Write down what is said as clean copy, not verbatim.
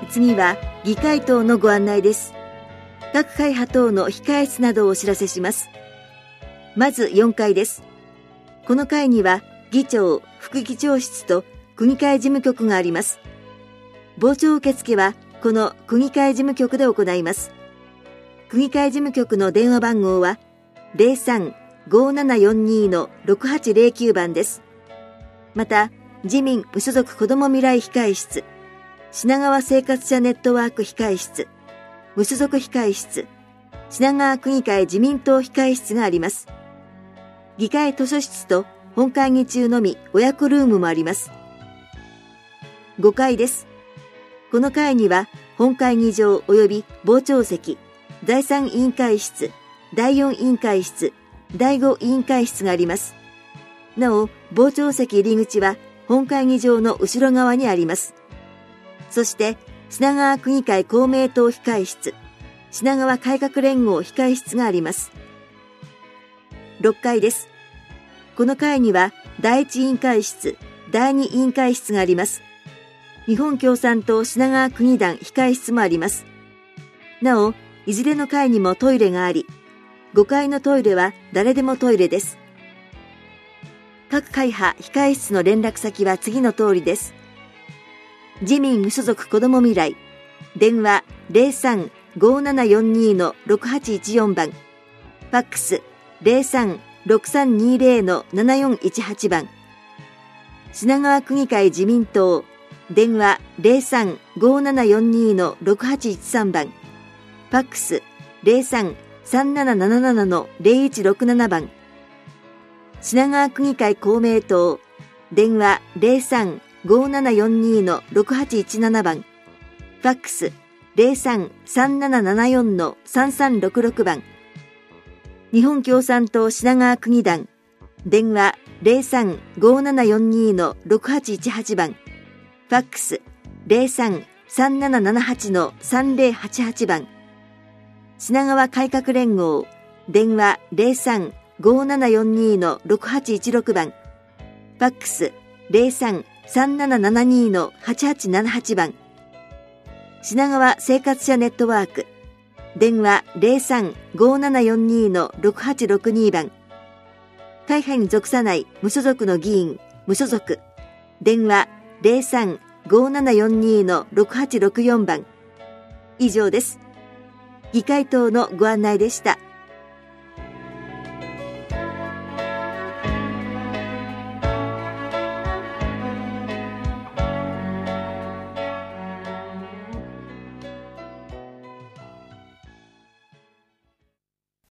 次は議会等のご案内です。各会派等の控室などをお知らせします。まず4階です。この階には議長、副議長室と区議会事務局があります。傍聴受付はこの区議会事務局で行います。区議会事務局の電話番号は 03-5742-6809 番です。また、自民無所属子ども未来控室、品川生活者ネットワーク控室、無所属控室、品川区議会自民党控室があります。議会図書室と本会議中のみ親子ルームもあります。5階です。この階には本会議場及び傍聴席、第3委員会室、第4委員会室、第5委員会室があります。なお、傍聴席入り口は本会議場の後ろ側にあります。そして、品川区議会公明党控室、品川改革連合控室があります。6階です。この階には第1委員会室、第2委員会室があります。日本共産党品川区議団控室もあります。なお、いずれの階にもトイレがあり、5階のトイレは誰でもトイレです。各会派控室の連絡先は次の通りです。自民無所属子ども未来、電話 03-5742-6814 番、ファックス 03-6320-7418 番、品川区議会自民党、電話 03-5742-6813 番、ファックス 03-3777-0167 番、品川区議会公明党、電話 03-5742-6817 番、ファックス 03-3774-3366 番、日本共産党品川区議団、電話 03-5742-6818 番、ファックス 03-3778-3088 番、品川改革連合、電話 03-5742-6816 番、ファックス 03-3772-8878 番、品川生活者ネットワーク、電話 03-5742-6862 番、会派に属さない無所属の議員、無所属、電話 03-5742-6864 番。以上です。議会等のご案内でした。